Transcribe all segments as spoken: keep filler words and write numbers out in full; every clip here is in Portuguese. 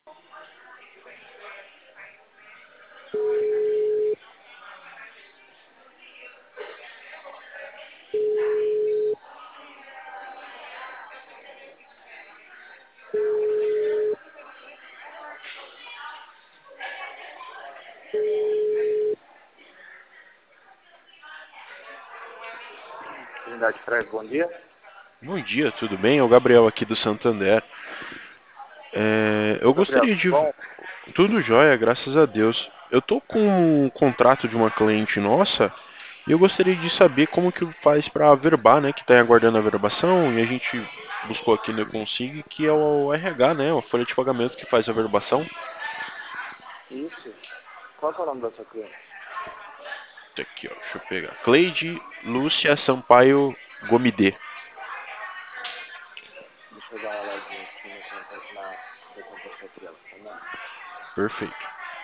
Trindade Freire, bom dia. Bom dia, tudo bem? É o Gabriel aqui do Santander. É, eu Ô, Gabriel, gostaria tudo de. bom? Tudo jóia, graças a Deus. Eu tô com um contrato de uma cliente nossa e eu gostaria de saber como que faz para averbar, né? Que tá aguardando a averbação e a gente buscou aqui no Consig, que é o R H, né? A folha de pagamento que faz a averbação. Isso. Qual que é o nome da sua cliente? Tá aqui, ó, deixa eu pegar. Cleide Lúcia Sampaio Gomide. Deixa eu dar uma olhadinha aqui no contato, na documentação dela, tá bom? Perfeito.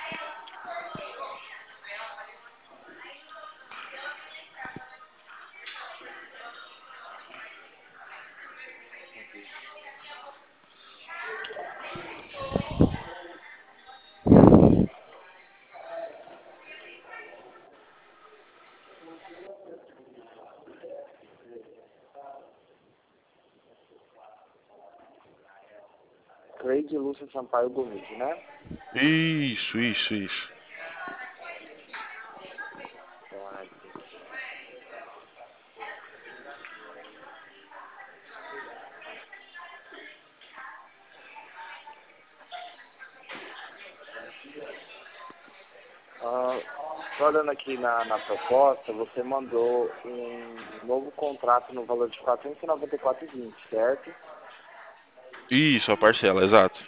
Cleide Lúcia Sampaio Gomide, né? Isso, isso, isso. Dá uma olhadinha aqui. Ah, tô olhando aqui na, na proposta, você mandou um novo contrato no valor de quatrocentos e noventa e quatro reais e vinte centavos, certo? Isso, a parcela, exato.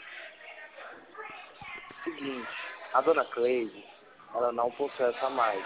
Seguinte, a dona Cleide, ela não possui essa mais.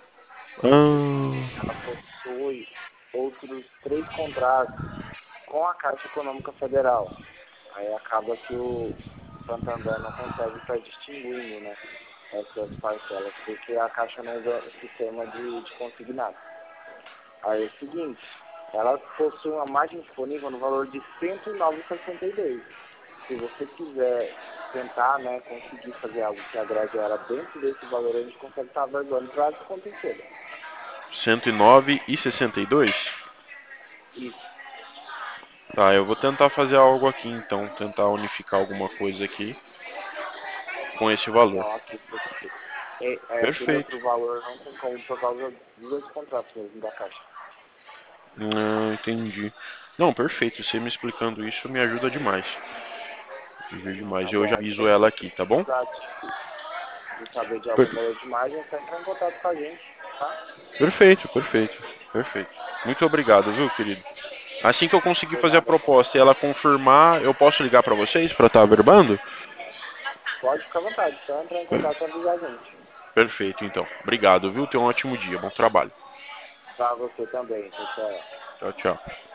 Ah, Ela possui outros três contratos com a Caixa Econômica Federal. Aí acaba que o Santander não consegue estar distinguindo, né, essas parcelas, porque a Caixa não usa o sistema de, de consignado. Aí é o seguinte, ela possui uma margem disponível no valor de cento e nove reais e sessenta e dois centavos. Se você quiser tentar, né, conseguir fazer algo que agrade ela dentro desse valor, a gente consegue estar averiguando para acontecer. cento e nove e sessenta e dois? Isso. Tá, eu vou tentar fazer algo aqui então, tentar unificar alguma coisa aqui com esse valor. Então, aqui, porque é, é, aquele Perfeito. outro valor não tem como por causa dos dois contratos mesmo da Caixa. Não, entendi. Não, perfeito. Você me explicando isso me ajuda demais. Me ajuda demais. Tá Eu já bom. aviso Então, se ela você aqui, tá bom? precisar de, de saber de algum Per- valor de margem, é só entrar em contato com a gente, tá? perfeito, perfeito, perfeito. Muito obrigado, viu, querido? Assim que eu conseguir Por fazer a nada, tá? proposta e ela confirmar, eu posso ligar pra vocês pra estar averbando? Pode ficar à vontade, só entrar em Per- contato e avisar a gente. Perfeito, então. Obrigado, viu? Tenha um ótimo dia. Bom trabalho. Pra você também, tchau, tchau. Tchau, tchau.